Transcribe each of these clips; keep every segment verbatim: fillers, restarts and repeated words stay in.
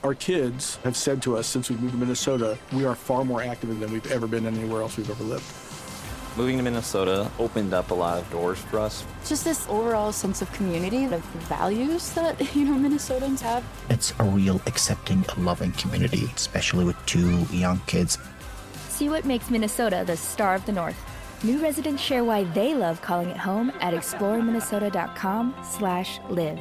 Our kids have said to us since we moved to Minnesota, we are far more active than we've ever been anywhere else we've ever lived. Moving to Minnesota opened up a lot of doors for us. Just this overall sense of community, of values that, you know, Minnesotans have. It's a real accepting, loving community, especially with two young kids. See what makes Minnesota the star of the North. New residents share why they love calling it home at explore minnesota dot com slash live.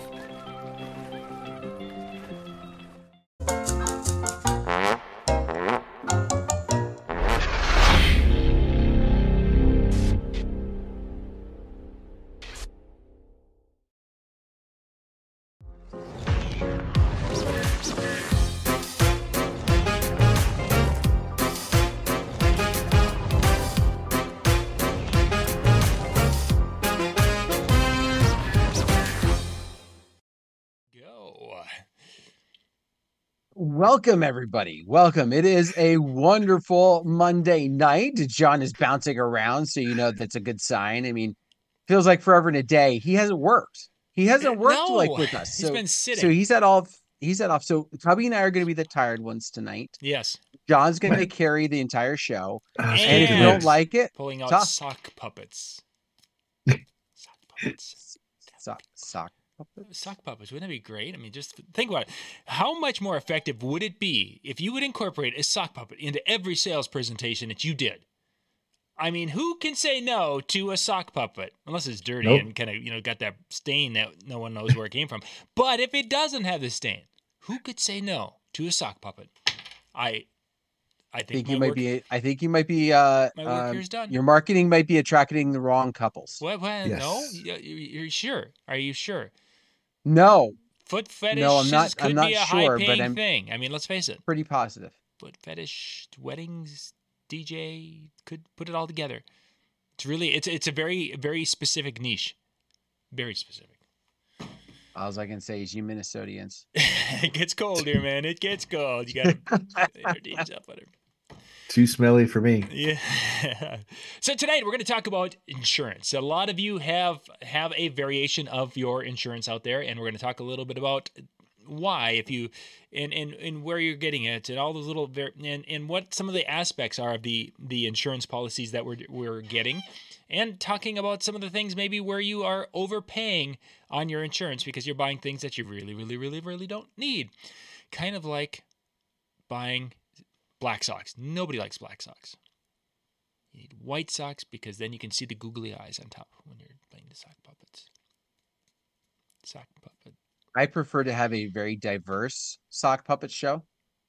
Welcome, everybody. Welcome. It is a wonderful Monday night. John is bouncing around, so you know that's a good sign. I mean, feels like forever and a day. He hasn't worked. He hasn't worked no, like with us. So, he's been sitting. So he's had off. He's had off. So Cubby and I are going to be the tired ones tonight. Yes. John's going to carry the entire show. And, and if you don't like it, pulling out tough. sock puppets. Sock puppets. Sock, sock. Sock puppets, wouldn't that be great? I mean, just think about it. How much more effective would it be if you would incorporate a sock puppet into every sales presentation that you did? I mean, who can say no to a sock puppet? Unless it's dirty nope. and kind of, you know, got that stain that no one knows where it came from. But if it doesn't have the stain, who could say no to a sock puppet? I I think, I think you might work, be I think you might be uh my work um, here's done. Your marketing might be attracting the wrong couples. What, what? Yes. No? You're sure? Are you sure? No. Foot fetish no, I'm not, could I'm not be a sure, high-paying but I'm thing. I mean, let's face it. Pretty positive. Foot fetish, weddings, D J, could put it all together. It's really, it's it's a very, very specific niche. Very specific. All I can say is you Minnesotians. It gets cold here, man. It gets cold. You got to put your jeans up on it. Too smelly for me. Yeah. So tonight we're going to talk about insurance. A lot of you have have a variation of your insurance out there, and we're going to talk a little bit about why, if you, and and, and where you're getting it, and all those little ver- and and what some of the aspects are of the the insurance policies that we're we're getting, and talking about some of the things maybe where you are overpaying on your insurance because you're buying things that you really, really, really, really don't need. Kind of like buying black socks. Nobody likes black socks. You need white socks because then you can see the googly eyes on top when you're playing the sock puppets. Sock puppet. I prefer to have a very diverse sock puppet show.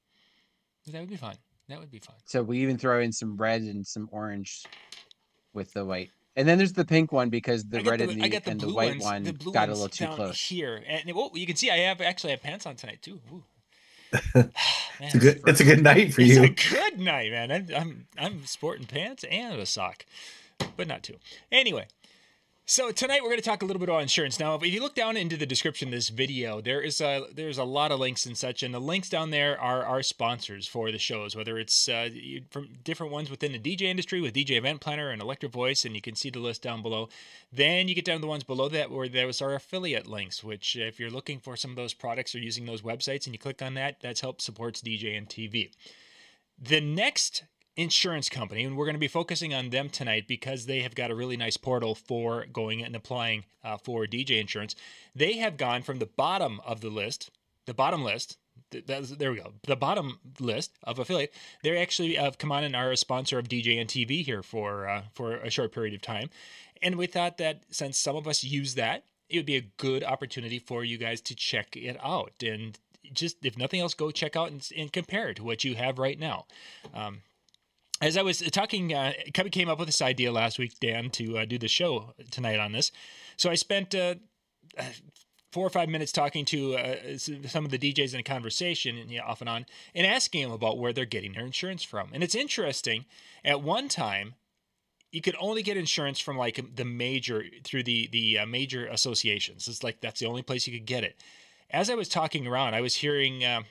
That would be fun. That would be fun. So we even throw in some red and some orange with the white. And then there's the pink one because the red the, and the, the and the white ones, one the blue got a ones little too down close. Here. And oh, you can see I have actually have pants on tonight too. Ooh. Man, it's a good it's a good night for it's you. It's a good night, man. I'm I'm I'm sporting pants and a sock, but not two. Anyway, so tonight we're going to talk a little bit about insurance. Now, if you look down into the description of this video, there is a there's a lot of links and such, and the links down there are our sponsors for the shows, whether it's uh, from different ones within the D J industry with D J Event Planner and Electric Voice, and you can see the list down below. Then you get down to the ones below that where there's our affiliate links, which if you're looking for some of those products or using those websites and you click on that, that's help supports D J and T V. The next insurance company, and we're going to be focusing on them tonight because they have got a really nice portal for going and applying uh, for D J insurance. They have gone from the bottom of the list, the bottom list, th- there we go, the bottom list of affiliate. They actually have come on and are a sponsor of D J and T V here for uh, for a short period of time. And we thought that since some of us use that, it would be a good opportunity for you guys to check it out. And just, if nothing else, go check out and, and compare to what you have right now. Um, As I was talking, uh, Cubby came up with this idea last week, Dan, to uh, do the show tonight on this. So I spent uh, four or five minutes talking to uh, some of the D Js in a conversation, you know, off and on, and asking them about where they're getting their insurance from. And it's interesting. At one time, you could only get insurance from like the major, through the the uh, major associations. It's like that's the only place you could get it. As I was talking around, I was hearing. Uh,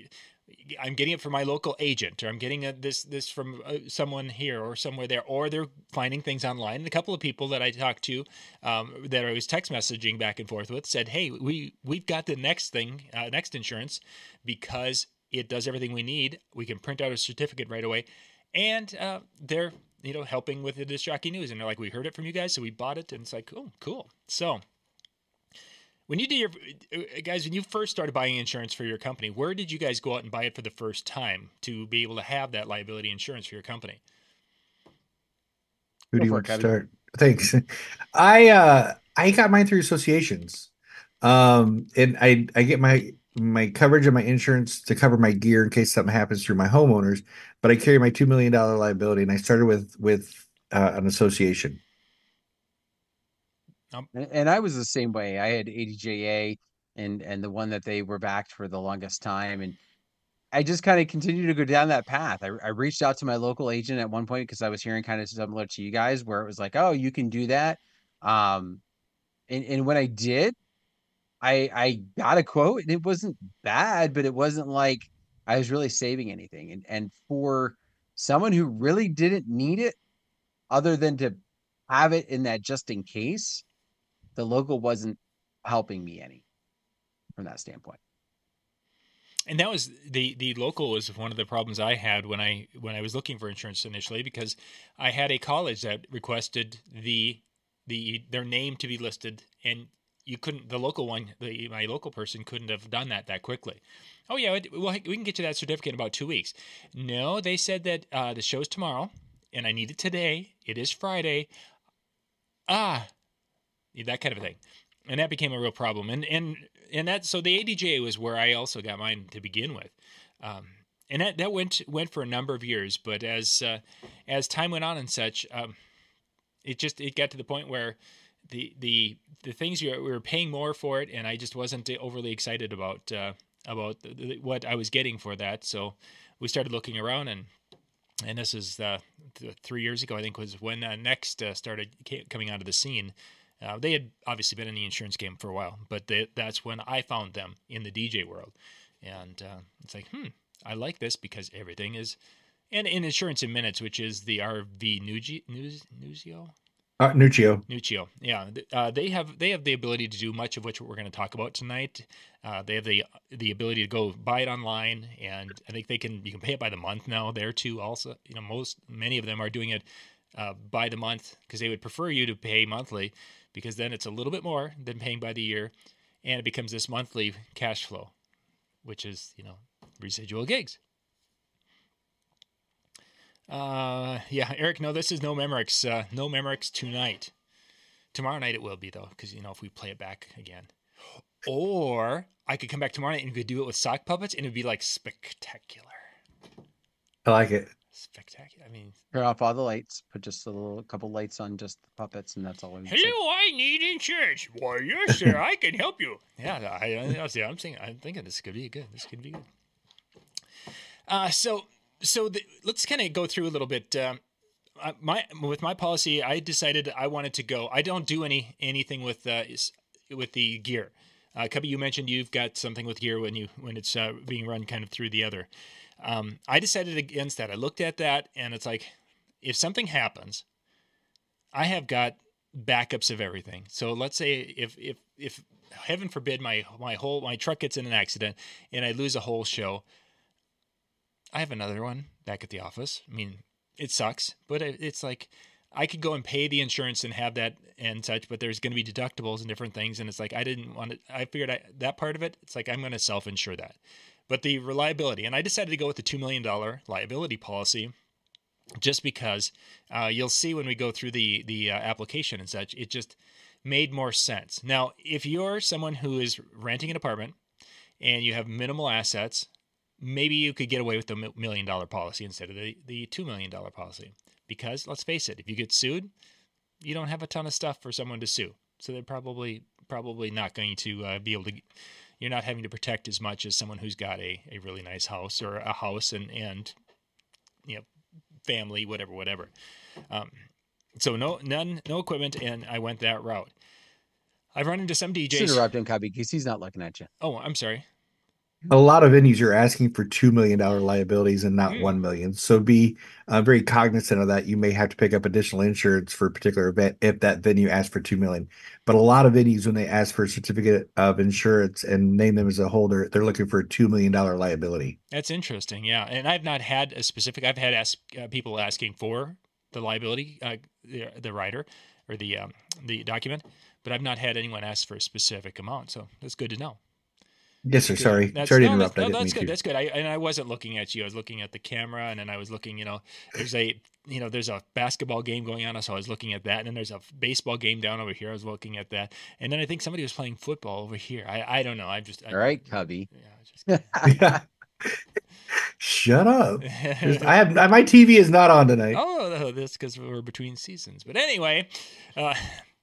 I'm getting it from my local agent, or I'm getting a, this this from uh, someone here or somewhere there, or they're finding things online. And a couple of people that I talked to, um, that I was text messaging back and forth with, said, "Hey, we we've got the next thing, uh, next insurance, because It does everything we need. We can print out a certificate right away. And uh, they're, you know, helping with the Disc Jockey News. And they're like, we heard it from you guys, so we bought it. And it's like, oh, cool. So when you do your, guys, when you first started buying insurance for your company, where did you guys go out and buy it for the first time to be able to have that liability insurance for your company? Who do you for want it, to Kevin. start? Thanks. I uh I got mine through associations. Um and I I get my my coverage and my insurance to cover my gear in case something happens through my homeowners, but I carry my two million dollar liability, and I started with with uh, an association. And, and I was the same way. I had A D J A and and the one that they were backed for the longest time, and I just kind of continued to go down that path. I, I reached out to my local agent at one point because I was hearing kind of similar to you guys, where it was like, oh, you can do that. Um, and, and when I did, I I got a quote, and it wasn't bad, but it wasn't like I was really saving anything. And and for someone who really didn't need it, other than to have it in that just in case, the local wasn't helping me any from that standpoint. And that was the the local was one of the problems I had when I when I was looking for insurance initially, because I had a college that requested the the their name to be listed, and you couldn't the local one the my local person couldn't have done that that quickly. Oh yeah, it, well, we can get you that certificate in about two weeks. No, they said that uh, the show's tomorrow, and I need it today. It is Friday. Ah, that kind of thing. And that became a real problem. And and and that so the A D J A was where I also got mine to begin with, um, and that, that went went for a number of years. But as uh, as time went on and such, um, it just it got to the point where the the the things you we were paying more for it, and I just wasn't overly excited about uh, about the, the, what I was getting for that. So we started looking around, and and this is uh, three years ago, I think, was when uh, Next uh, started coming onto the scene. Uh, they had obviously been in the insurance game for a while, but they, that's when I found them in the D J world. And uh, it's like, hmm, I like this because everything is, and in Insurance in Minutes, which is the R V Nugi, Nuz, Nuzio? Uh, Nuccio. Nuccio, yeah. Uh, they have they have the ability to do much of what we're going to talk about tonight. Uh, they have the the ability to go buy it online, and I think they can you can pay it by the month now there too. Also, you know, most many of them are doing it uh, by the month because they would prefer you to pay monthly, because then it's a little bit more than paying by the year, and it becomes this monthly cash flow, which is, you know, residual gigs. Uh, yeah, Eric, no, this is no Memorex. Uh, no Memorex tonight. Tomorrow night it will be, though, because, you know, if we play it back again. Or I could come back tomorrow night and we could do it with sock puppets, and it would be, like, spectacular. I like it. Spectacular. I mean, Turn off all the lights, put just a little a couple lights on just the puppets, and that's all we need. hello, I need insurance. Why, yes, sir, I can help you. Yeah, I, I, I see. I'm saying, I'm thinking this could be good. This could be good. Uh, so, so the, let's kind of go through a little bit. Um, my with my policy, I decided I wanted to go. I don't do any anything with uh, with the gear. Uh, Cubby, you mentioned you've got something with gear when you when it's uh, being run kind of through the other. Um, I decided against that. I looked at that, and it's like, if something happens, I have got backups of everything. So let's say if if if heaven forbid my my whole my truck gets in an accident and I lose a whole show, I have another one back at the office. I mean, it sucks, but it's like I could go and pay the insurance and have that and such, but there's going to be deductibles and different things, and it's like I didn't want to. I figured I, that part of it. It's like I'm going to self-insure that. But the reliability, and I decided to go with the two million dollars liability policy just because uh, you'll see when we go through the, the uh, application and such, it just made more sense. Now, if you're someone who is renting an apartment and you have minimal assets, maybe you could get away with the million dollar policy instead of the, the two million dollars policy. Because let's face it, if you get sued, you don't have a ton of stuff for someone to sue. So they're probably probably not going to uh, be able to... You're not having to protect as much as someone who's got a, a really nice house or a house and, and you know, family, whatever, whatever. Um, so no, none, no equipment, and I went that route. I've run into some D Js. Just interrupt him, Cubby, because he's not looking at you. Oh, I'm sorry. a lot of venues are asking for two million dollar liabilities and not Mm. one million. So be uh, very cognizant of that. You may have to pick up additional insurance for a particular event if that venue asks for two million. But a lot of venues, when they ask for a certificate of insurance and name them as a holder, they're looking for a two million dollar liability. That's interesting. Yeah, and I've not had a specific. I've had ask uh, people asking for the liability, uh, the the rider or the um, the document, but I've not had anyone ask for a specific amount. So that's good to know. Yes, sir. Good. Sorry. That's, Sorry to no, interrupt. That's, I no, didn't that's mean good. to. That's good. I and I wasn't looking at you. I was looking at the camera, and then I was looking. You know, there's a you know there's a basketball game going on, so I was looking at that. And then there's a baseball game down over here. I was looking at that. And then I think somebody was playing football over here. I I don't know. I'm just I, All right, Cubby. Yeah, I was just Yeah. Shut up. There's- I have my T V is not on tonight. Oh, that's because we're between seasons. But anyway, uh,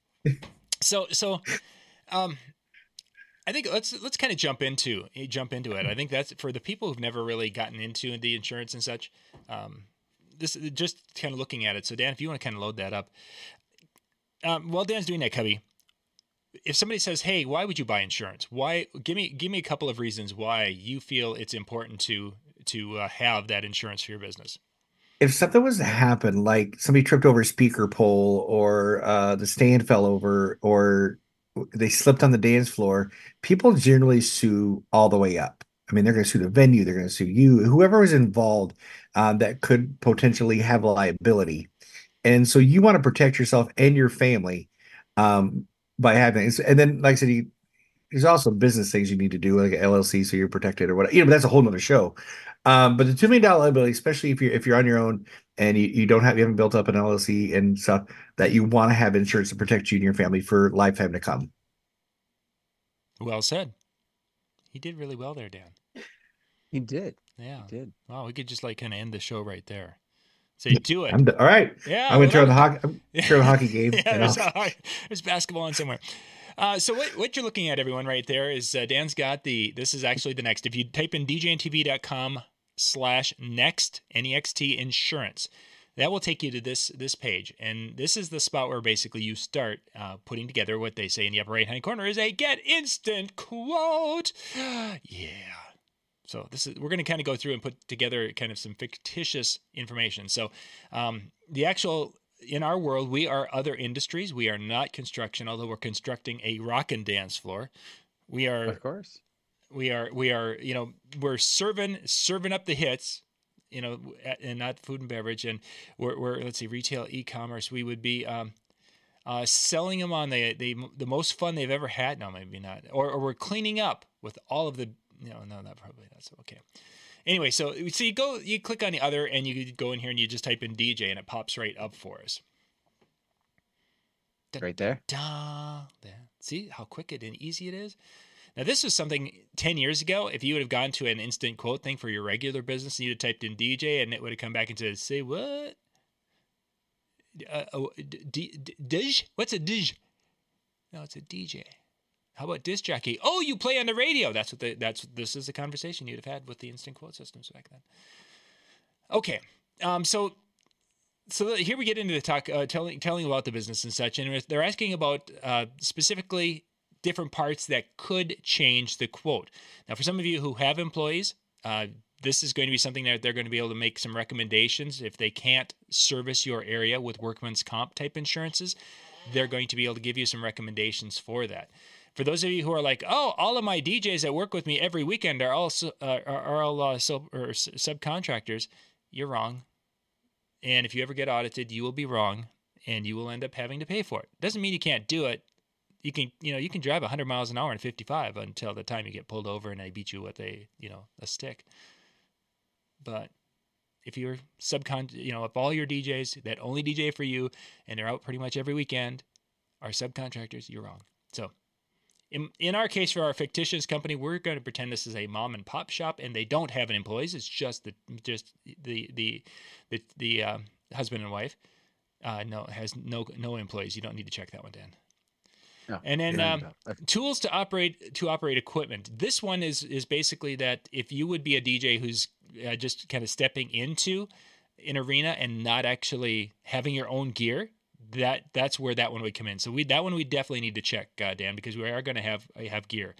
so so, um, I think let's let's kind of jump into jump into it. I think that's for the people who've never really gotten into the insurance and such. Um, this just kind of looking at it. So Dan, if you want to kind of load that up, um, while Dan's doing that, Cubby, if somebody says, "Hey, why would you buy insurance? Why? Give me give me a couple of reasons why you feel it's important to to uh, have that insurance for your business." If something was to happen, like somebody tripped over a speaker pole or uh, the stand fell over or they slipped on the dance floor, people generally sue all the way up. I mean, they're going to sue the venue, they're going to sue you, whoever was involved um, that could potentially have liability. And so you want to protect yourself and your family um, by having it. And then, like I said, you, there's also business things you need to do, like an L L C, so you're protected or whatever. You know, but that's a whole nother show. Um, but the two million dollar liability, especially if you're if you're on your own and you, you don't have you haven't built up an L L C and stuff, that you want to have insurance to protect you and your family for lifetime to come. Well said. He did really well there, Dan. He did. Yeah. He did. Wow, we could just like kind of end the show right there. Say, do it. I'm d- all right. Yeah. I'm gonna turn the well, hockey. I'm gonna turn the hockey game. Yeah, and there's, I'll- a- there's basketball on somewhere. Uh, so what what you're looking at, everyone, right there is uh, Dan's got the. This is actually the next. If you type in d j n t v dot com slash next N E X T insurance, that will take you to this this page, and this is the spot where basically you start uh, putting together what they say in the upper right hand corner is a get instant quote. Yeah. So this is we're going to kind of go through and put together kind of some fictitious information. So um, the actual in our world, we are other industries. We are not construction, although we're constructing a rock and dance floor. We are, Of course. we are, we are, you know, we're serving serving up the hits, you know, and not food and beverage. And we're, we're let's see, retail, e-commerce. We would be um, uh, selling them on the, the the most fun they've ever had. No, maybe not. Or, or we're cleaning up with all of the. No, no, not probably. That's okay. Anyway, so so you go, you click on the other, and you go in here and you just type in D J, and it pops right up for us. Right there. Da, there. See how quick it and easy it is? Now, this was something ten years ago. If you would have gone to an instant quote thing for your regular business, and you'd have typed in D J, and it would have come back and said, say what? Uh, oh, d- d- Dij? What's a Dij? No, it's a D J. How about disc jockey? Oh, you play on the radio. That's what the, that's this is the conversation you'd have had with the instant quote systems back then. Okay, um, so so here we get into the talk, uh, telling telling about the business and such, and they're asking about uh, specifically different parts that could change the quote. Now, for some of you who have employees, uh, this is going to be something that they're going to be able to make some recommendations if they can't service your area with workman's comp type insurances. They're going to be able to give you some recommendations for that. For those of you who are like, oh, all of my D Js that work with me every weekend are all uh, are, are all uh, sub, or subcontractors, you're wrong. And if you ever get audited, you will be wrong, and you will end up having to pay for it. Doesn't mean you can't do it. You can, you know, you can drive one hundred miles an hour and fifty-five until the time you get pulled over and they beat you with a, you know, a stick. But if you're subcon, you know, if all your D Js that only D J for you and they're out pretty much every weekend are subcontractors, you're wrong. So. In, in our case, for our fictitious company, we're going to pretend this is a mom and pop shop, and they don't have any employees. It's just the just the the the, the uh, husband and wife. Uh, no, has no no employees. You don't need to check that one, Dan. No, and then yeah, um, no. tools to operate to operate equipment. This one is is basically that if you would be a D J who's uh, just kind of stepping into an arena and not actually having your own gear. That that's where that one would come in. So we that one we definitely need to check, uh, Dan, because we are going to have have gear.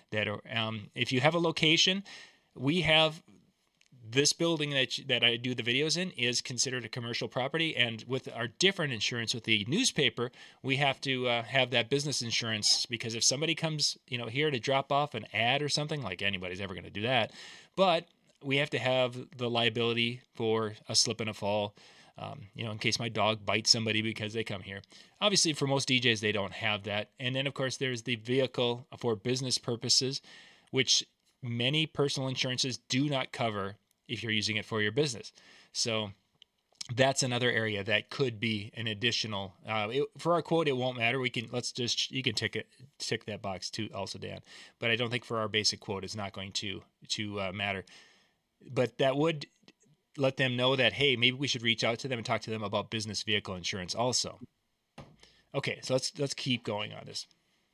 that are, um, if you have a location, we have this building that that I do the videos in is considered a commercial property, and with our different insurance with the newspaper, we have to uh, have that business insurance, because if somebody comes, you know, here to drop off an ad or something, like anybody's ever going to do that, but we have to have the liability for a slip and a fall, um, you know, in case my dog bites somebody because they come here. Obviously, for most D Js, they don't have that. And then, of course, there's the vehicle for business purposes, which many personal insurances do not cover if you're using it for your business. So that's another area that could be an additional, uh, it, for our quote, it won't matter. We can, let's just, you can tick it, tick that box too also, Dan, but I don't think for our basic quote, it's not going to, to uh, matter, but that would let them know that, hey, maybe we should reach out to them and talk to them about business vehicle insurance also. Okay. So let's, let's keep going on this.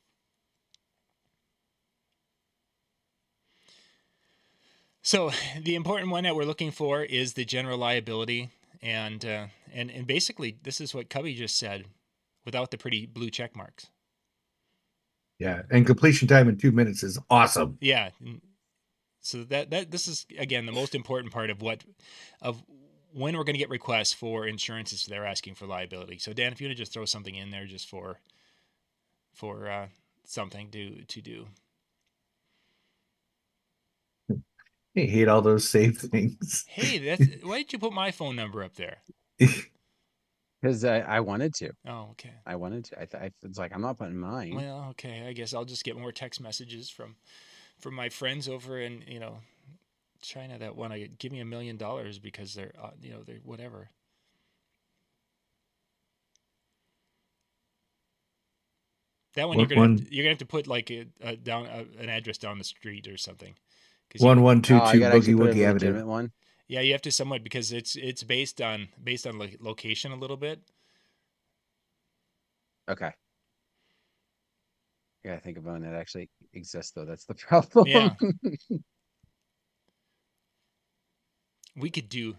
So the important one that we're looking for is the general liability, and uh, and and basically this is what Cubby just said, without the pretty blue check marks. Yeah, and completion time in two minutes is awesome. Yeah, so that that this is again the most important part of what of when we're going to get requests for insurances. They're asking for liability. So Dan, if you want to just throw something in there just for for uh, something to to do. I hate all those save things. Hey, that's why did you put my phone number up there? Because I, I wanted to. Oh, okay. I wanted to. I, th- I It's like, I'm not putting mine. Well, okay. I guess I'll just get more text messages from from my friends over in, you know, China that want to give me a million dollars because they're, uh, you know, they're whatever. That one, One- you're gonna one- have to, you're gonna have to put like a, a down a, an address down the street or something. 'Cause One you- one two Oh, I two gotta actually Boogie put a Woogie Avenue. legitimate one. Yeah, you have to somewhat, because it's it's based on based on lo- location a little bit. Okay. Yeah, I think about one that actually exists though. That's the problem. Yeah. We could do.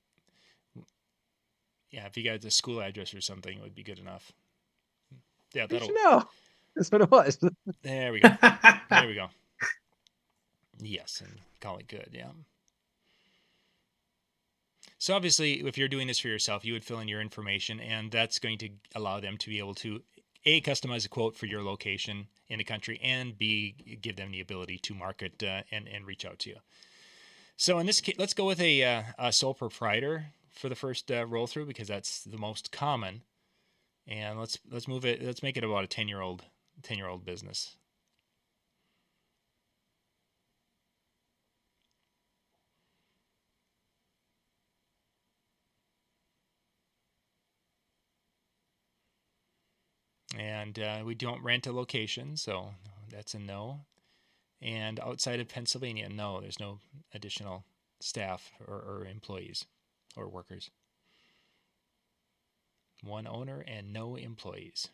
Yeah, if you got the school address or something, it would be good enough. Yeah, Good that'll. to know. That's what it was. There we go. There we go. Yes, and call it good. Yeah. So obviously, if you're doing this for yourself, you would fill in your information, and that's going to allow them to be able to A, customize a quote for your location in the country, and B, give them the ability to market uh, and and reach out to you. So in this case, let's go with a, uh, a sole proprietor for the first uh, roll through, because that's the most common. And let's let's move it. Let's make it about a ten year old ten year old business. And uh, we don't rent a location, so that's a no. And outside of Pennsylvania, no, there's no additional staff or, or employees or workers. One owner and no employees.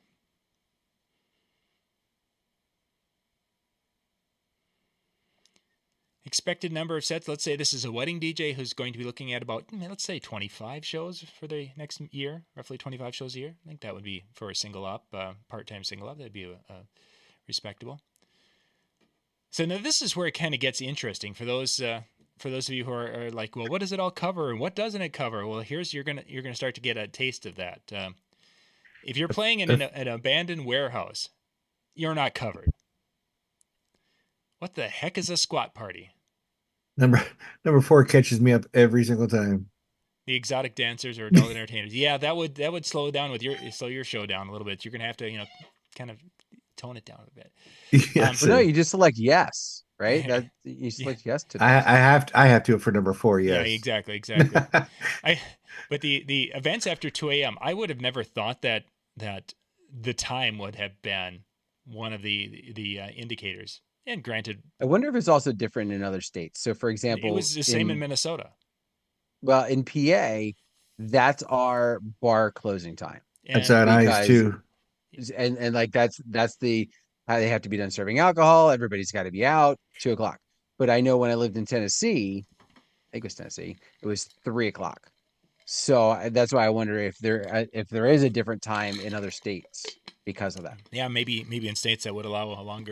Expected number of sets. Let's say this is a wedding D J who's going to be looking at about, let's say, twenty-five shows for the next year, roughly twenty-five shows a year. I think that would be for a single up, uh, part-time single up. That'd be a, a respectable. So now this is where it kind of gets interesting for those uh, for those of you who are, are like, well, what does it all cover and what doesn't it cover? Well, here's you're gonna you're gonna start to get a taste of that. Um, if you're playing in an, an abandoned warehouse, you're not covered. What the heck is a squat party? Number number four catches me up every single time. The exotic dancers or adult entertainers. Yeah, that would that would slow down with your slow your show down a little bit. You're gonna have to, you know, kind of tone it down a bit. Yes, But no, you just select yes, right? That you select yes to. I, I have to, I have to for number four. Yes. Yeah, exactly, exactly. I but the the events after two a.m. I would have never thought that that the time would have been one of the the uh, indicators. And granted, I wonder if it's also different in other states. So, for example, it was the same in, in Minnesota. Well, in P A, that's our bar closing time. That's on ice too. And and like that's that's the how they have to be done serving alcohol. Everybody's got to be out two o'clock. But I know when I lived in Tennessee, I think it was Tennessee, it was three o'clock. So that's why I wonder if there if there is a different time in other states because of that. Yeah, maybe maybe in states that would allow a longer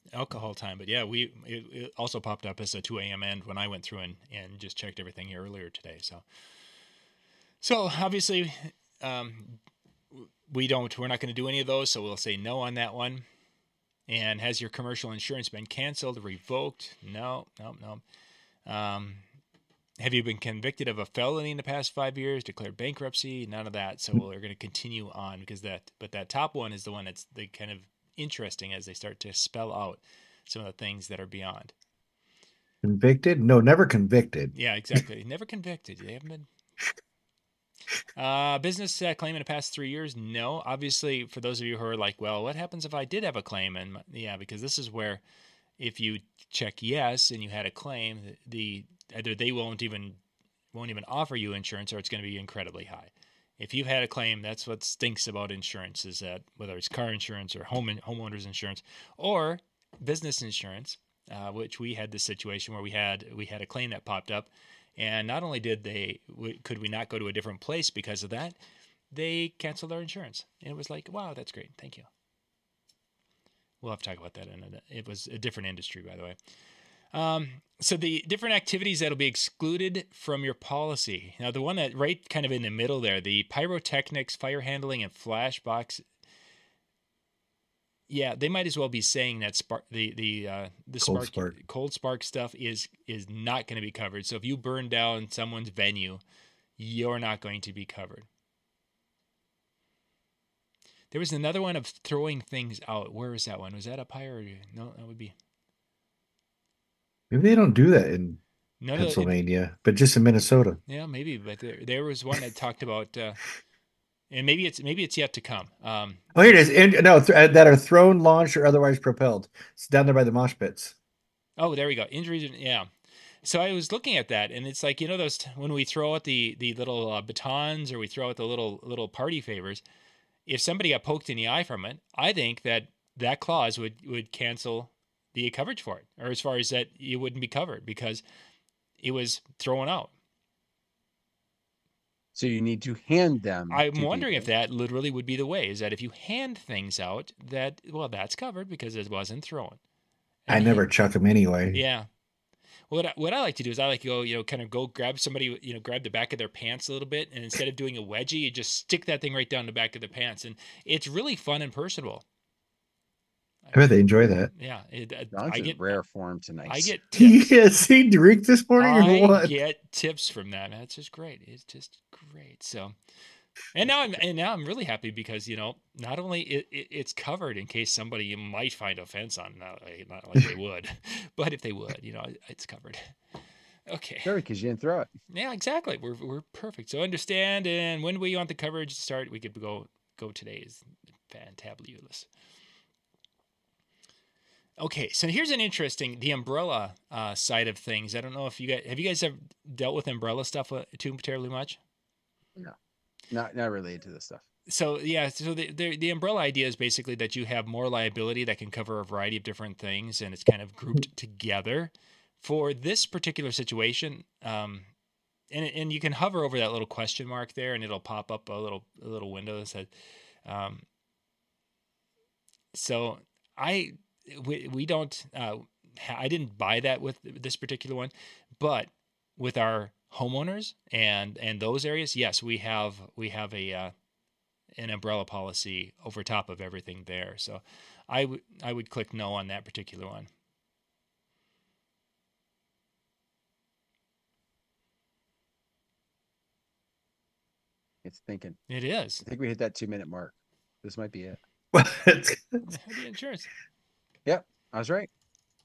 alcohol time. But yeah, we it, it also popped up as a two a.m. end when I went through and, and just checked everything here earlier today. So, so obviously, um, we don't. We're not going to do any of those. So we'll say no on that one. And has your commercial insurance been canceled, revoked? No, no, no. Um, have you been convicted of a felony in the past five years? Declared bankruptcy? None of that. So we're going to continue on because that. But that top one is the one that's the kind of interesting as they start to spell out some of the things that are beyond. Convicted? No, never convicted. Yeah, exactly. Never convicted. They haven't been. Uh, business uh, claim in the past three years? No. Obviously, for those of you who are like, well, what happens if I did have a claim? And yeah, because this is where if you check yes and you had a claim, the either they won't even won't even offer you insurance or it's going to be incredibly high. If you've had a claim, that's what stinks about insurance is that whether it's car insurance or home homeowners insurance or business insurance, uh, which we had this situation where we had we had a claim that popped up. And not only did they, could we not go to a different place because of that, they canceled our insurance. And it was like, wow, that's great. Thank you. We'll have to talk about that. In a, it was a different industry, by the way. Um, so the different activities that'll be excluded from your policy. Now, the one that right kind of in the middle there, the pyrotechnics, fire handling, and flash box. Yeah, they might as well be saying that spark the the uh, the Cold spark, spark. cold spark stuff is is not going to be covered. So if you burn down someone's venue, you're not going to be covered. There was another one of throwing things out. Where was that one? Was that up higher? Or, no, that would be. Maybe they don't do that in No, Pennsylvania, but just in Minnesota. Yeah, maybe. But there, there was one that talked about, uh, and maybe it's maybe it's yet to come. Um, Oh, here it is. And, no, th- that are thrown, launched, or otherwise propelled. It's down there by the mosh pits. oh, there we go. Injuries. Yeah. So I was looking at that, and it's like you know those when we throw out the the little uh, batons or we throw out the little little party favors. If somebody got poked in the eye from it, I think that that clause would would cancel the coverage for it, or as far as that you wouldn't be covered because it was thrown out. So you need to hand them. I'm to wondering people. if that literally would be the way, is that if you hand things out, that, well, that's covered because it wasn't thrown. I And- never chuck them anyway. Yeah. What I, what I like to do is I like to go, you know, kind of go grab somebody, you know, grab the back of their pants a little bit. And instead of doing a wedgie, you just stick that thing right down the back of the pants. And it's really fun and personable. I bet they enjoy that. Yeah. It, I- John's I in get, rare form tonight. I get tips. Yeah, see Derek this morning or I what? get tips from that. That's just great. It's just great. So, and now I'm and now I'm really happy because you know not only it, it it's covered in case somebody might find offense on, not, like- not like they would, but if they would, you know, it's covered. Okay. Sure, because you didn't throw it. Yeah, exactly. We're we're perfect. So understand, and when we want the coverage to start, we could go go today is fantabulous. Okay, so here's an interesting the umbrella uh, side of things. I don't know if you guys have you guys ever dealt with umbrella stuff uh, too terribly much. No, not not related to this stuff. So yeah, so the, the the umbrella idea is basically that you have more liability that can cover a variety of different things, and it's kind of grouped together for this particular situation. Um, and and you can hover over that little question mark there, and it'll pop up a little a little window that says. Um, so I. We we don't. Uh, I didn't buy that with this particular one, but with our homeowners and and those areas, yes, we have we have a uh, an umbrella policy over top of everything there. So I would I would click no on that particular one. It's thinking. It is. I think we hit that two minute mark. This might be it. Heavy insurance. Yep, I was right.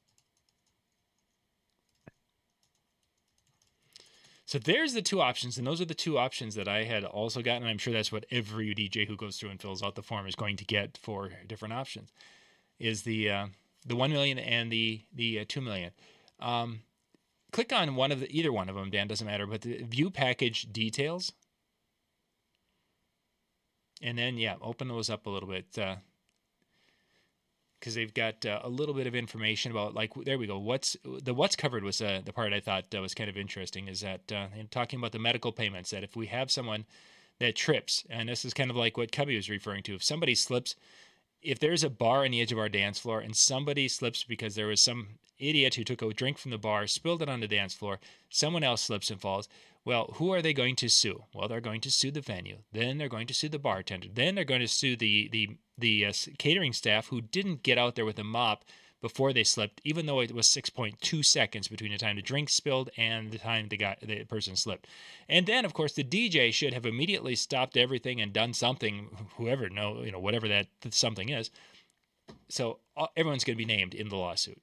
So there's the two options, and those are the two options that I had also gotten. And I'm sure that's what every D J who goes through and fills out the form is going to get for different options. Is the uh, the one million and the the uh, two million. Um, click on one of the either one of them, Dan, doesn't matter. But the view package details, and then yeah, open those up a little bit. Uh, because they've got uh, a little bit of information about, like, there we go. What's the what's covered was uh, the part I thought uh, was kind of interesting, is that uh, in talking about the medical payments, that if we have someone that trips, and this is kind of like what Cubby was referring to, if somebody slips, if there's a bar on the edge of our dance floor and somebody slips because there was some idiot who took a drink from the bar, spilled it on the dance floor, someone else slips and falls, well, who are they going to sue? Well, they're going to sue the venue. Then they're going to sue the bartender. Then they're going to sue the the the uh, catering staff who didn't get out there with a mop before they slipped, even though it was six point two seconds between the time the drink spilled and the time the guy the person slipped. And then, of course, the D J should have immediately stopped everything and done something, whoever know, you know, whatever that something is. So uh, everyone's going to be named in the lawsuit.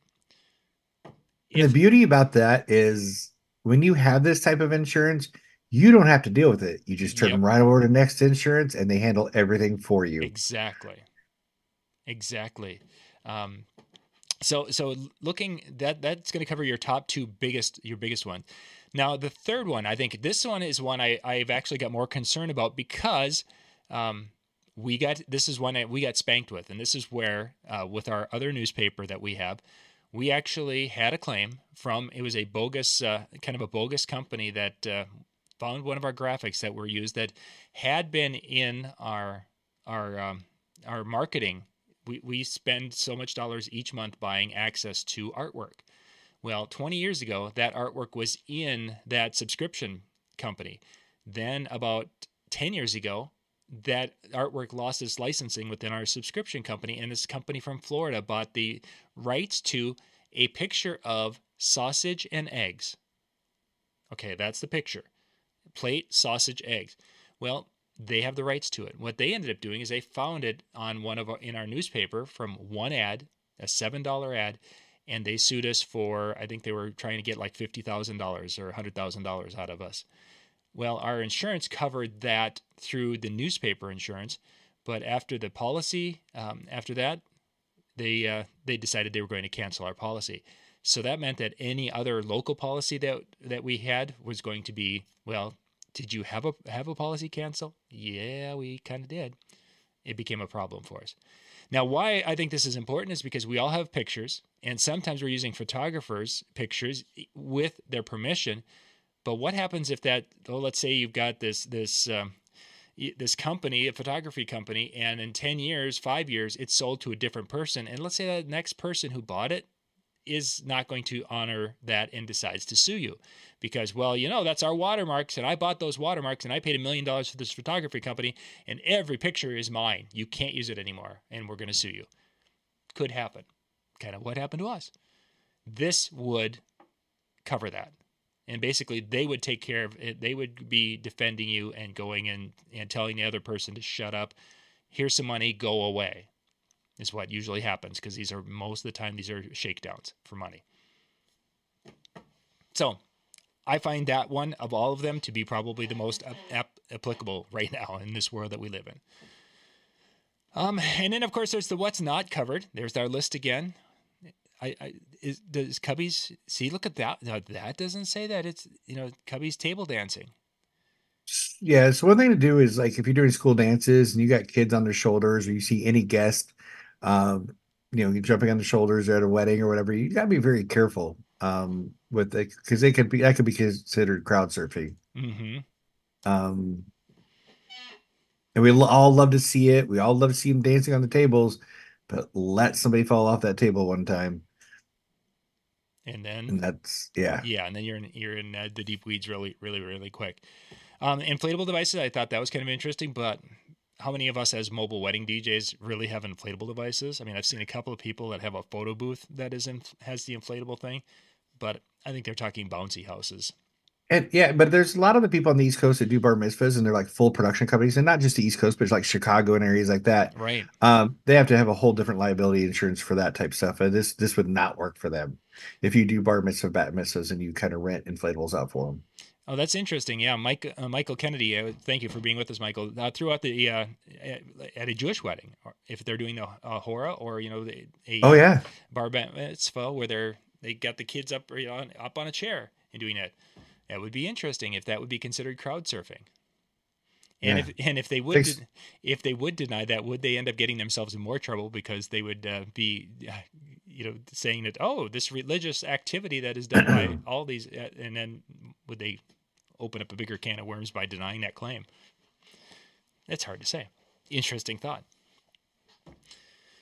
And If- the beauty about that is when you have this type of insurance, you don't have to deal with it. You just turn Yep. them right over to Next Insurance and they handle everything for you. Exactly. Exactly. Um, so so looking that that's going to cover your top two biggest your biggest one. Now the third one, I think this one is one I I've actually got more concern about because um, we got this is one that we got spanked with, and this is where uh, with our other newspaper that we have, we actually had a claim from it was a bogus uh, kind of a bogus company that uh, found one of our graphics that were used that had been in our our um, our marketing. We, we spend so much dollars each month buying access to artwork. Well, twenty years ago, that artwork was in that subscription company. Then about ten years ago, that artwork lost its licensing within our subscription company, and this company from Florida bought the rights to a picture of sausage and eggs. Okay, that's the picture. Plate, sausage, eggs. Well, they have the rights to it. What they ended up doing is they found it on one of our, in our newspaper from one ad, a seven dollar ad, and they sued us for, I think they were trying to get like fifty thousand dollars or one hundred thousand dollars out of us. Well, our insurance covered that through the newspaper insurance, but after the policy, um, after that, they uh, they decided they were going to cancel our policy. So that meant that any other local policy that that we had was going to be, well, did you have a have a policy cancel? Yeah, we kind of did. It became a problem for us. Now, why I think this is important is because we all have pictures, and sometimes we're using photographers' pictures with their permission. But what happens if that? Oh, let's say you've got this this um, this company, a photography company, and in ten years, five years, it's sold to a different person, and let's say that next person who bought it is not going to honor that and decides to sue you because, well, you know, that's our watermarks and I bought those watermarks and I paid a million dollars for this photography company and every picture is mine. You can't use it anymore and we're going to sue you. Could happen. Kind of what happened to us. This would cover that. And basically they would take care of it. They would be defending you and going and, and telling the other person to shut up. Here's some money, go away. Is what usually happens because these are most of the time these are shakedowns for money. So I find that one of all of them to be probably the most ap- ap- applicable right now in this world that we live in. Um, and then of course there's the what's not covered. There's our list again. I, I is does Cubby's see? Look at that. No, that doesn't say that. It's you know Cubby's table dancing. Yeah, so one thing to do is like if you're doing school dances and you got kids on their shoulders or you see any guest um you know, you're jumping on the shoulders at a wedding or whatever, you got to be very careful um with it because they could be that could be considered crowd surfing. Mm-hmm. Um and we lo- all love to see it. We all love to see them dancing on the tables, but let somebody fall off that table one time. And then And that's yeah. Yeah, and then you're in you're in uh, the deep weeds really, really, really quick. Um, inflatable devices, I thought that was kind of interesting, but how many of us as mobile wedding D Js really have inflatable devices? I mean, I've seen a couple of people that have a photo booth that is in, has the inflatable thing, but I think they're talking bouncy houses. And yeah, but there's a lot of the people on the East Coast that do bar mitzvahs and they're like full production companies, and not just the East Coast, but it's like Chicago and areas like that. Right. Um, they have to have a whole different liability insurance for that type stuff. And this this would not work for them if you do bar mitzvah, bat mitzvahs, and you kind of rent inflatables out for them. Oh, that's interesting. Yeah, Mike, uh, Michael Kennedy. Uh, thank you for being with us, Michael. Uh, throughout the uh, at a Jewish wedding, or if they're doing the uh, hora or you know the, a Oh yeah, bar mitzvah where they're they got the kids up you know, up on a chair and doing it. That would be interesting if that would be considered crowd surfing. And Yeah. if and if they would Thanks. de- if they would deny that, would they end up getting themselves in more trouble because they would uh, be uh, you know saying that oh this religious activity that is done by all these uh, and then would they open up a bigger can of worms by denying that claim? That's hard to say. Interesting thought.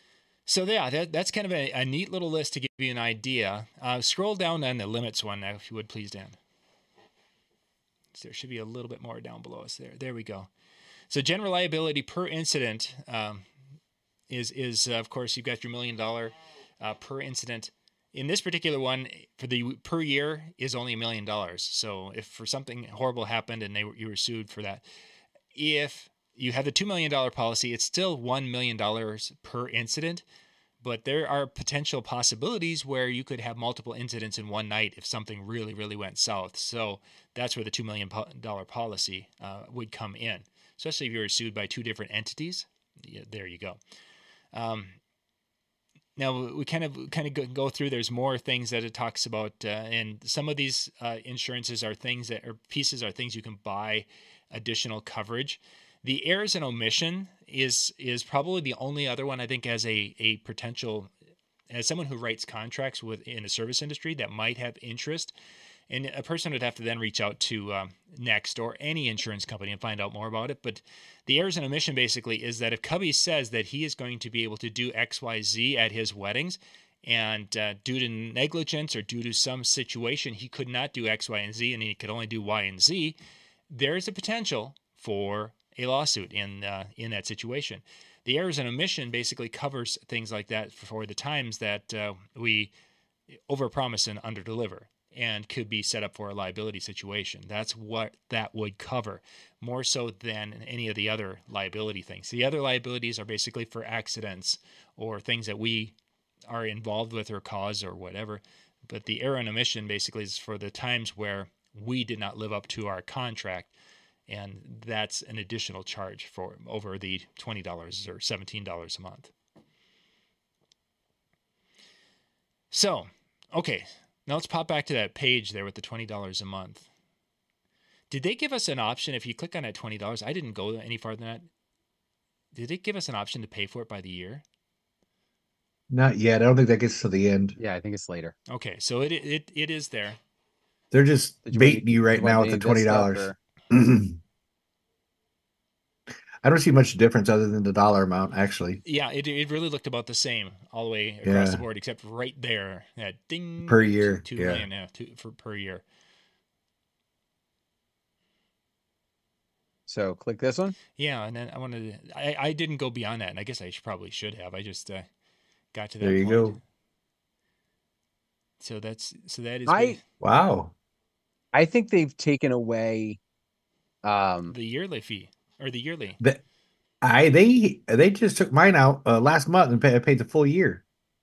So yeah, that, that's kind of a, a neat little list to give you an idea. Uh, scroll down on the limits one now, if you would, please, Dan. So there should be a little bit more down below us there. There we go. So general liability per incident um, is, is uh, of course, you've got your million dollar uh, per incident. In this particular one, for the per year is only a million dollars. So if for something horrible happened and they were, you were sued for that, if you have the two million dollars policy, it's still one million dollars per incident. But there are potential possibilities where you could have multiple incidents in one night if something really, really went south. So that's where the two million dollars policy uh, would come in, especially if you were sued by two different entities. Yeah, there you go. Um, now we kind of kind of go through. There's more things that it talks about, uh, and some of these uh, insurances are things that, or pieces are things you can buy additional coverage. The errors and omission is is probably the only other one I think as a a potential, as someone who writes contracts with in the service industry that might have interest, and a person would have to then reach out to um, Next or any insurance company and find out more about it. But the errors and omission basically is that if Cubby says that he is going to be able to do X, Y, Z at his weddings, and uh, due to negligence or due to some situation he could not do X, Y, and Z, and he could only do Y and Z, there is a potential for a lawsuit in uh, in that situation. The errors and omission basically covers things like that for the times that uh, we overpromise and underdeliver, and could be set up for a liability situation. That's what that would cover, more so than any of the other liability things. The other liabilities are basically for accidents or things that we are involved with or cause or whatever. But the error and omission basically is for the times where we did not live up to our contract. And that's an additional charge for over the twenty dollars or seventeen dollars a month. So, okay, now let's pop back to that page there with the twenty dollars a month. Did they give us an option if you click on that twenty dollars? I didn't go any farther than that. Did it give us an option to pay for it by the year? Not yet. I don't think that gets to the end. Yeah, I think it's later. Okay, so it it it is there. They're just Did you baiting want- you right you want now me with the to twenty list up, dollars. or- I don't see much difference other than the dollar amount, actually, Yeah, it it really looked about the same all the way across Yeah. the board, except right there, that ding per two- year. two yeah. million, yeah, two for per year. So click this one. Yeah, and then I wanted to, I, I didn't go beyond that, and I guess I should, probably should have. I just uh, got to that There you point. go. So that's so that is I big. Wow. I think they've taken away. Um, The yearly fee or the yearly. The, I they they just took mine out uh, last month and pay, I paid the full year.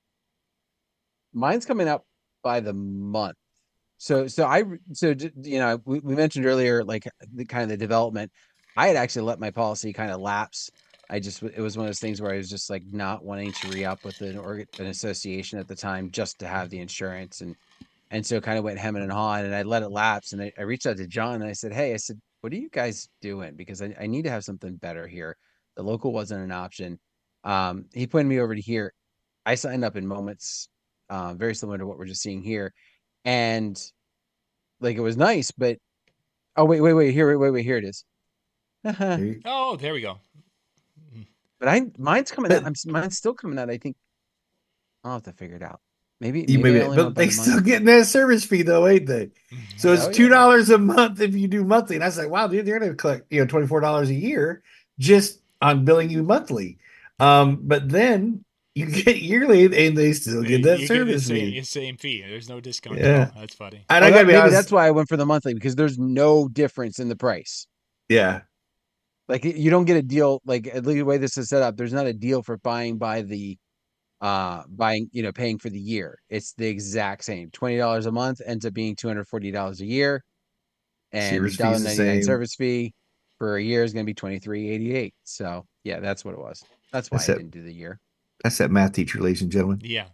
mine's coming up by the month. So so I so j- you know we, we mentioned earlier like the kind of the development. I had actually let my policy kind of lapse. I just it was one of those things where I was just like not wanting to re-up with an org an association at the time just to have the insurance, and and so kind of went hemming and hawing, and I let it lapse, and I, I reached out to John and I said, hey, I said, what are you guys doing? Because I, I need to have something better here. The local wasn't an option. Um, he pointed me over to here. I signed up in Moments, uh, very similar to what we're just seeing here, and like it was nice, but oh wait wait wait here wait wait wait here it is. There you- Oh, there we go. But I mine's coming But- out. I'm s- mine's still coming out. I think I'll have to figure it out. Maybe, you maybe, I maybe, only but went by they the still month. getting that service fee though, ain't they? So it's Oh, two yeah. dollars a month if you do monthly. And I was like, wow, dude, they're gonna collect you know twenty four dollars a year just on billing you monthly. Um, but then you get yearly and they still You- get that you service the same, fee. same fee. There's no discount. Yeah. At all. That's funny. And Well, I gotta that- be maybe honest, that's why I went for the monthly, because there's no difference in the price. yeah. Like you don't get a deal. Like at least the way this is set up, there's not a deal for buying by the, uh, buying you know paying for the year. It's the exact same. Twenty dollars a month ends up being two hundred forty dollars a year, and Service fee's dollar the ninety nine same. service fee for a year is going to be twenty three eighty eight. So yeah, that's what it was. That's why That's I it. didn't do the year. That's that math teacher, ladies and gentlemen. Yeah.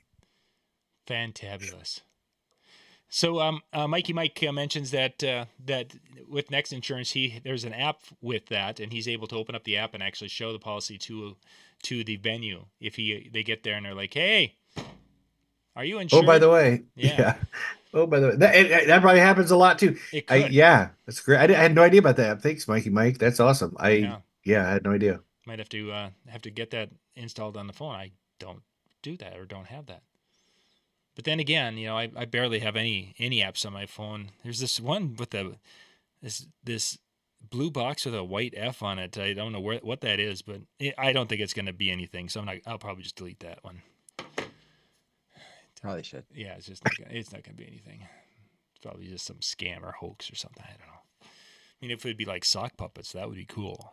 Fantabulous. So, um, uh, Mikey Mike uh, mentions that uh, that with Next Insurance, he there's an app with that, and he's able to open up the app and actually show the policy to to the venue if he they get there and they're like, "Hey, are you insured?" Oh, by the way, Yeah. yeah. Oh, by the way, that, and- that probably happens a lot too. it I, could. yeah, that's great. I, di- I had no idea about that. Thanks, Mikey Mike. That's awesome. I Yeah. yeah, I had no idea. Might have to uh, have to get that installed on the phone. I don't do that or don't have that. But then again, you know, I, I barely have any any apps on my phone. There's this one with the this this blue box with a white F on it. I don't know where what that is, but it, I don't think it's going to be anything. So I'm not. I'll probably just delete that one. Probably should. Yeah, it's just not gonna, it's not going to be anything. It's probably just some scam or hoax or something. I don't know. I mean, if it would be like sock puppets, that would be cool.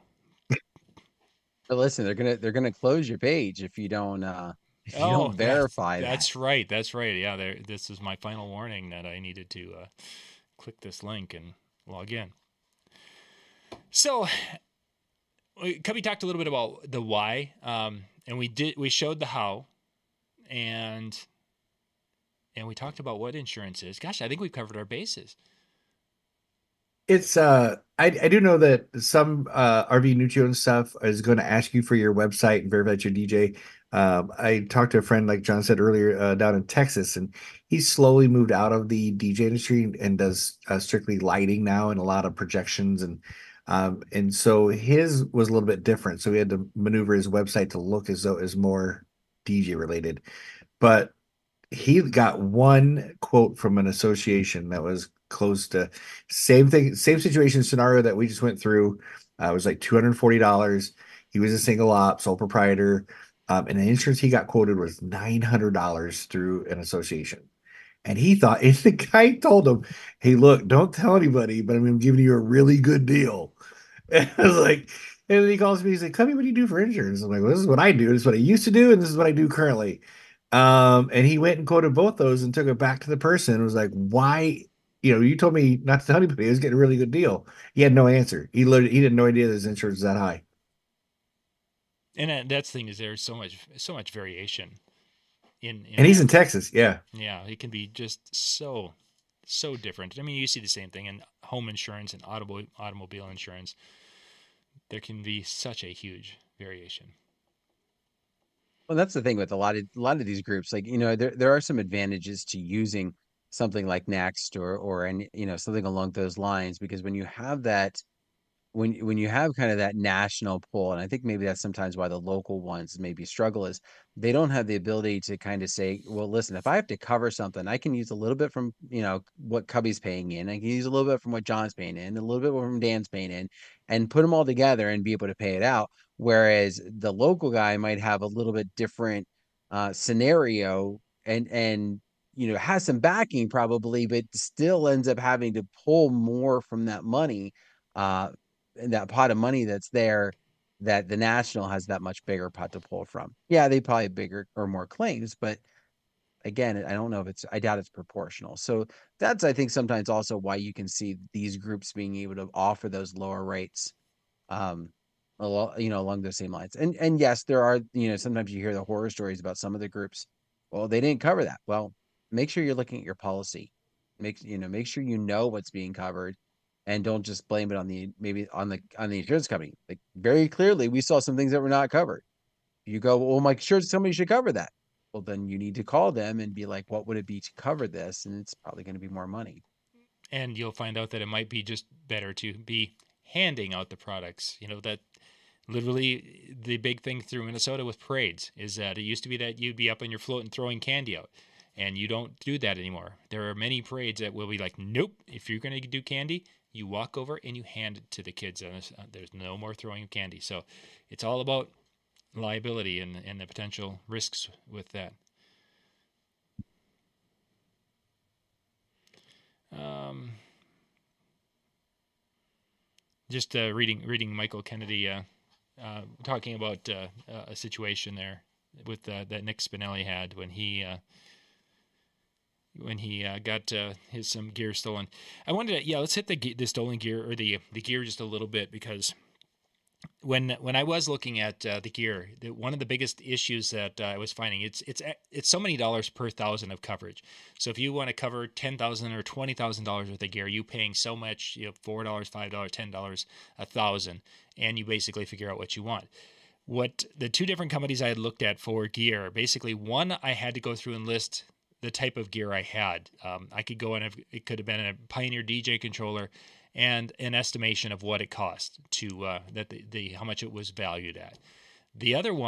But listen, they're gonna they're gonna close your page if you don't uh, if you Oh, don't verify that's, that. that's right. That's right. Yeah, there. This is my final warning that I needed to uh, click this link and log in. So, Cubby talked a little bit about the why, um, and we did. We showed the how, and and we talked about what insurance is. Gosh, I think we've covered our bases. It's uh I I do know that some uh R V Nutrio and stuff is going to ask you for your website and verify that you're D J. Um, I talked to a friend, like John said earlier, uh, down in Texas, and he's slowly moved out of the D J industry and does uh, strictly lighting now and a lot of projections, and um and so his was a little bit different. So he had to maneuver his website to look as though it was more D J related, but he got one quote from an association that was close to same thing, same situation scenario that we just went through. Uh, it was like two hundred forty dollars. He was a single op, sole proprietor. Um, and the insurance he got quoted was nine hundred dollars through an association. And he thought, and the guy told him, hey, look, don't tell anybody, but I'm giving you a really good deal. And I was like, and then he calls me, he's like, Cubby, what do you do for insurance? I'm like, well, this is what I do. This is what I used to do. And this is what I do currently. Um, and he went and quoted both those and took it back to the person and was like, why, you know, you told me not to tell anybody. I was getting a really good deal. He had no answer. He literally, he had no idea that his insurance was that high. And that's the thing is there's so much so much variation in, in and he's in Texas. Yeah. Yeah. It can be just so, so different. I mean, you see the same thing in home insurance and automobile, automobile insurance. There can be such a huge variation. Well, that's the thing with a lot of a lot of these groups. Like, you know, there there are some advantages to using something like Next or or any, you know, something along those lines, because when you have that, when when you have kind of that national pull, and I think maybe that's sometimes why the local ones maybe struggle, is they don't have the ability to kind of say, well, listen, if I have to cover something, I can use a little bit from, you know, what Cubby's paying in, I can use a little bit from what John's paying in, a little bit from Dan's paying in, and put them all together and be able to pay it out. Whereas the local guy might have a little bit different uh, scenario and and you know has some backing probably, but still ends up having to pull more from that money, uh, and that pot of money that's there, that the national has that much bigger pot to pull from. Yeah, they probably have bigger or more claims, but again, I don't know if it's, I doubt it's proportional. So that's, I think, sometimes also why you can see these groups being able to offer those lower rates, um, along, you know, along those same lines. And and yes, there are, you know, sometimes you hear the horror stories about some of the groups. Well, they didn't cover that. Well, make sure you're looking at your policy. Make, you know, make sure you know what's being covered, and don't just blame it on the, maybe on the, on the insurance company. Like, very clearly, we saw some things that were not covered. You go, well, my insurance company should cover that. Well, then you need to call them and be like, what would it be to cover this? And it's probably going to be more money. And you'll find out that it might be just better to be handing out the products. You know, that literally the big thing through Minnesota with parades is that it used to be that you'd be up on your float and throwing candy out. And you don't do that anymore. There are many parades that will be like, nope, if you're going to do candy, you walk over and you hand it to the kids. There's no more throwing of candy. So it's all about liability and, and the potential risks with that. Um, just uh, reading reading Michael Kennedy uh, uh, talking about uh, a situation there with uh, that Nick Spinelli had when he uh, when he uh, got uh, his some gear stolen. I wanted to, yeah, let's hit the the stolen gear or the the gear just a little bit, because when when I was looking at uh, the gear, the, one of the biggest issues that uh, I was finding, it's it's it's so many dollars per thousand of coverage. So if you want to cover ten thousand or twenty thousand dollars worth of gear, you paying so much, you know, four dollars, five dollars, ten dollars, a thousand, and you basically figure out what you want. What the two different companies I had looked at for gear, basically one I had to go through and list the type of gear I had. Um, I could go and it could have been a Pioneer D J controller and an estimation of what it cost to uh, that the, the how much it was valued at. The other one,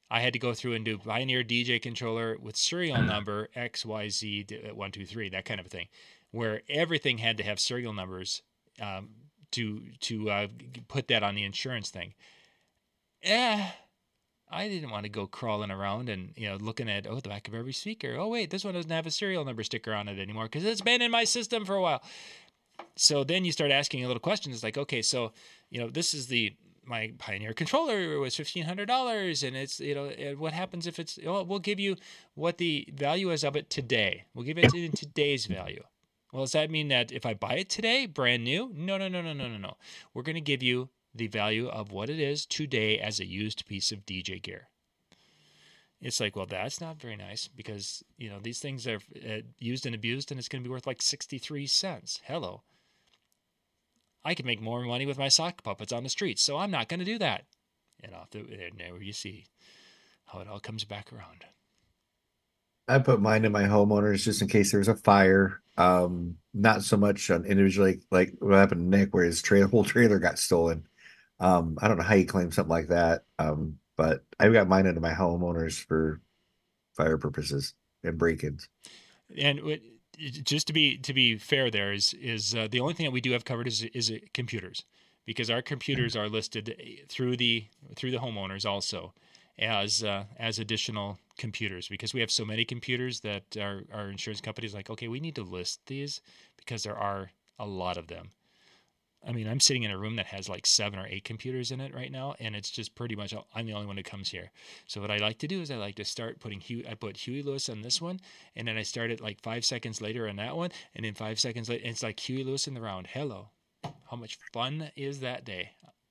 I had to go through and do Pioneer D J controller with serial number X Y Z one two three, that kind of a thing, where everything had to have serial numbers um, to to uh, put that on the insurance thing. Eh, I didn't want to go crawling around and, you know, looking at, oh, the back of every speaker. Oh, wait, this one doesn't have a serial number sticker on it anymore because it's been in my system for a while. So then you start asking a little questions like, okay, so, you know, this is the, my Pioneer controller was fifteen hundred dollars, and it's, you know, what happens if it's, oh, we'll give you what the value is of it today. We'll give it in today's value. Well, does that mean that if I buy it today, brand new? No, no, no, no, no, no, no. We're going to give you the value of what it is today as a used piece of D J gear. It's like, well, that's not very nice because, you know, these things are uh, used and abused, and it's going to be worth like sixty-three cents. Hello. I can make more money with my sock puppets on the streets, so I'm not going to do that. And off the, and there you see how it all comes back around. I put mine in my homeowners just in case there was a fire. Um, not so much on individually, like what happened to Nick, where his trailer, whole trailer got stolen. Um, I don't know how you claim something like that. Um, but I've got mine into my homeowners for fire purposes and break-ins. And it, just to be to be fair, there is is uh, the only thing that we do have covered is is uh, computers, because our computers are listed through the through the homeowners also as uh, as additional computers, because we have so many computers that our our insurance company is like, okay, we need to list these because there are a lot of them. I mean, I'm sitting in a room that has like seven or eight computers in it right now, and it's just pretty much, I'm the only one who comes here. So what I like to do is I like to start putting, Huey, I put Huey Lewis on this one, and then I start it like five seconds later on that one, and then five seconds later, it's like Huey Lewis in the round. Hello. How much fun is that day?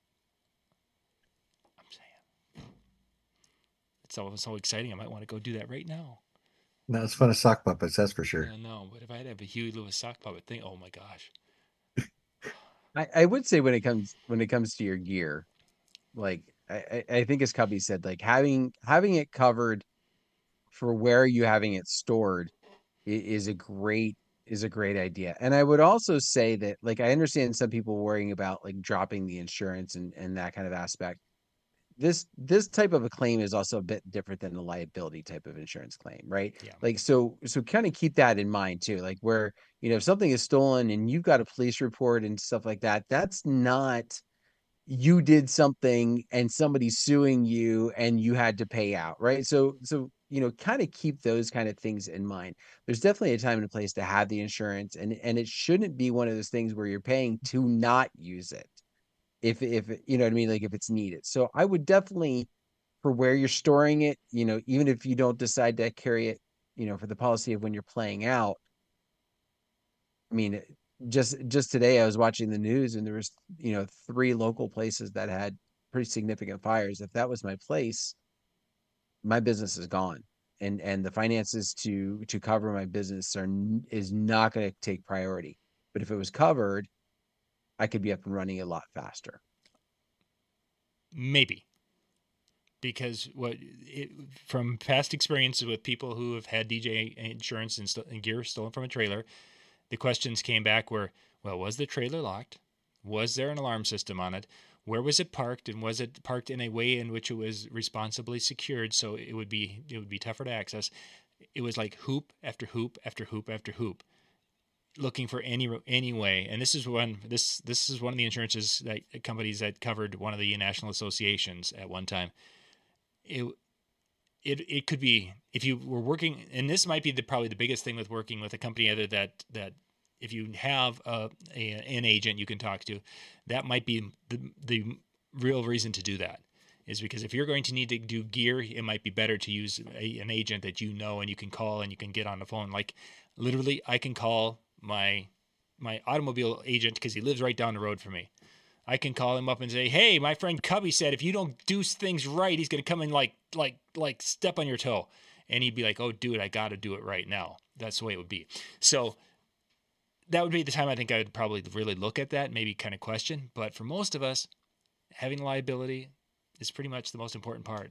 I'm saying. It's so, so exciting, I might want to go do that right now. No, it's fun as sock puppets, that's for sure. I know, but if I had to have a Huey Lewis sock puppet thing, oh my gosh. I, I would say when it comes when it comes to your gear, like I, I think as Cubby said, like having having it covered for where you having it stored is a great is a great idea. And I would also say that, like, I understand some people worrying about like dropping the insurance and, and that kind of aspect. This this type of a claim is also a bit different than a liability type of insurance claim, right? Yeah. Like, so so kind of keep that in mind too. Like, where, you know, if something is stolen and you've got a police report and stuff like that, that's not you did something and somebody's suing you and you had to pay out, right? So so you know, kind of keep those kind of things in mind. There's definitely a time and a place to have the insurance, and and it shouldn't be one of those things where you're paying to not use it. If, if, you know what I mean? Like if it's needed. So I would definitely, for where you're storing it, you know, even if you don't decide to carry it, you know, for the policy of when you're playing out. I mean, just, just today I was watching the news and there was, you know, three local places that had pretty significant fires. If that was my place, my business is gone. And, and the finances to, to cover my business are, is not going to take priority. But if it was covered, I could be up and running a lot faster. Maybe. Because what it, from past experiences with people who have had D J insurance and, st- and gear stolen from a trailer, the questions came back were, well, was the trailer locked? Was there an alarm system on it? Where was it parked? And was it parked in a way in which it was responsibly secured so it would be it would be tougher to access? It was like hoop after hoop after hoop after hoop, looking for any any way. And this is one this this is one of the insurances that companies that covered one of the national associations at one time. It it it could be, if you were working, and this might be the probably the biggest thing with working with a company other that that if you have a, a an agent you can talk to, that might be the the real reason to do that. Is because if you're going to need to do gear, it might be better to use a, an agent that you know and you can call and you can get on the phone. Like literally, I can call my my automobile agent because he lives right down the road from me. I can call him up and say, hey, my friend Cubby said if you don't do things right, he's going to come and like like like step on your toe. And he'd be like, oh, dude, I got to do it right now. That's the way it would be. So that would be the time I think I would probably really look at that, maybe kind of question. But for most of us, having liability is pretty much the most important part.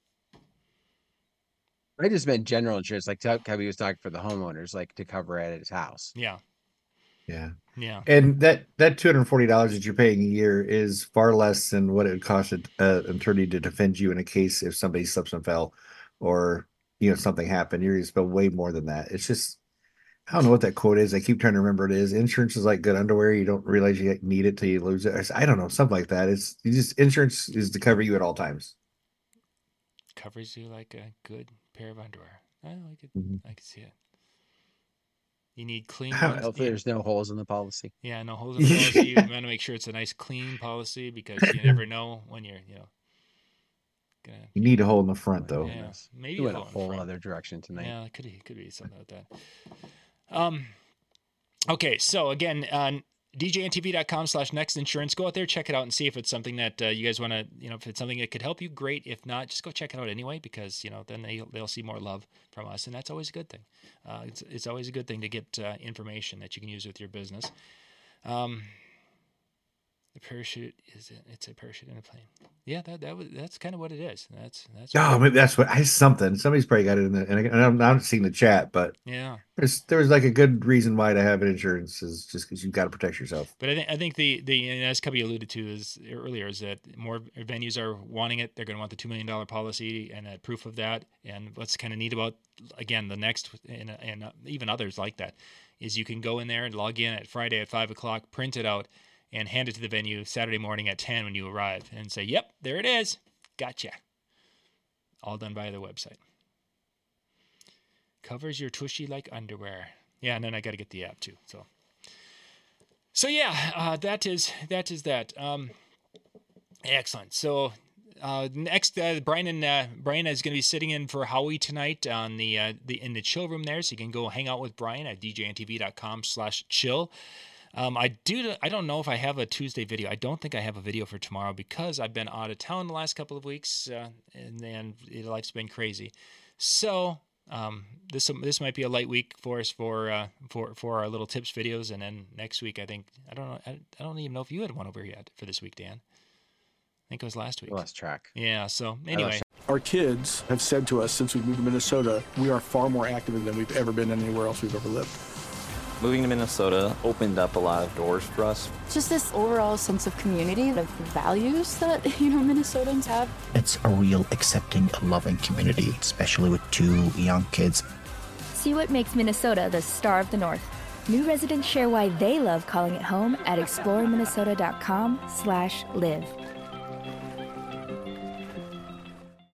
I just meant general insurance, like Cubby was talking for the homeowners, like to cover it at his house. Yeah. Yeah. Yeah. And that that two hundred forty dollars that you're paying a year is far less than what it would cost an uh, attorney to defend you in a case if somebody slips and fell, or you know something happened. You're going to spend way more than that. It's just I don't know what that quote is. I keep trying to remember it is. Insurance is like good underwear. You don't realize you need it till you lose it. I don't know, something like that. It's you just insurance is to cover you at all times. Covers you like a good pair of underwear. I, I could, Mhm. I could see it. You need clean How- ones. Hopefully, Yeah. there's no holes in the policy. Yeah, no holes in the policy. You want to make sure it's a nice, clean policy because you never know when you're, you know, gonna. You need a hole in the front though. Yeah, maybe You went a hole in whole front. other direction tonight. Yeah, it could be, could be something like that. Um, okay, so again, on D J N T V dot com slash next insurance, go out there, check it out, and see if it's something that uh, you guys want to, you know, if it's something that could help you, great. If not, just go check it out anyway, because you know then they they'll see more love from us, and that's always a good thing. Uh, it's it's always a good thing to get uh, information that you can use with your business. Um, the parachute is it? It's a parachute in a plane. Yeah, that that was that's kind of what it is. That's that's. what- Oh, maybe that's what I something. Somebody's probably got it in the and, I, and I'm not seeing the chat, but yeah. there's there's like a good reason why to have an insurance is just because you've got to protect yourself. But I think I think the the and as Cubby alluded to is earlier is that more venues are wanting it. They're going to want the two million dollar policy and a proof of that. And what's kind of neat about again the next and and even others like that is you can go in there and log in at Friday at five o'clock, print it out, and hand it to the venue Saturday morning at ten when you arrive, and say, "Yep, there it is, gotcha." All done via the website. Covers your tushy like underwear. Yeah, and then I got to get the app too. So. So yeah, uh, that is that is that. Um, excellent. So uh, next, uh, Brian and uh, Brian is going to be sitting in for Howie tonight on the uh, the in the chill room there, so you can go hang out with Brian at D J N T V dot com slash chill. Um, I do. I don't know if I have a Tuesday video. I don't think I have a video for tomorrow because I've been out of town the last couple of weeks, uh, and then life's been crazy. So. Um, this this might be a light week for us for uh, for for our little tips videos, and then next week I think I don't know I, I don't even know if you had one over yet for this week, Dan. I think it was last week. Lost track. Yeah. So anyway, Our kids have said to us since we moved to Minnesota, we are far more active than we've ever been anywhere else we've ever lived. Moving to Minnesota opened up a lot of doors for us. Just this overall sense of community, of values that, you know, Minnesotans have. It's a real accepting, loving community, especially with two young kids. See what makes Minnesota the star of the North. New residents share why they love calling it home at explore minnesota dot com slash live.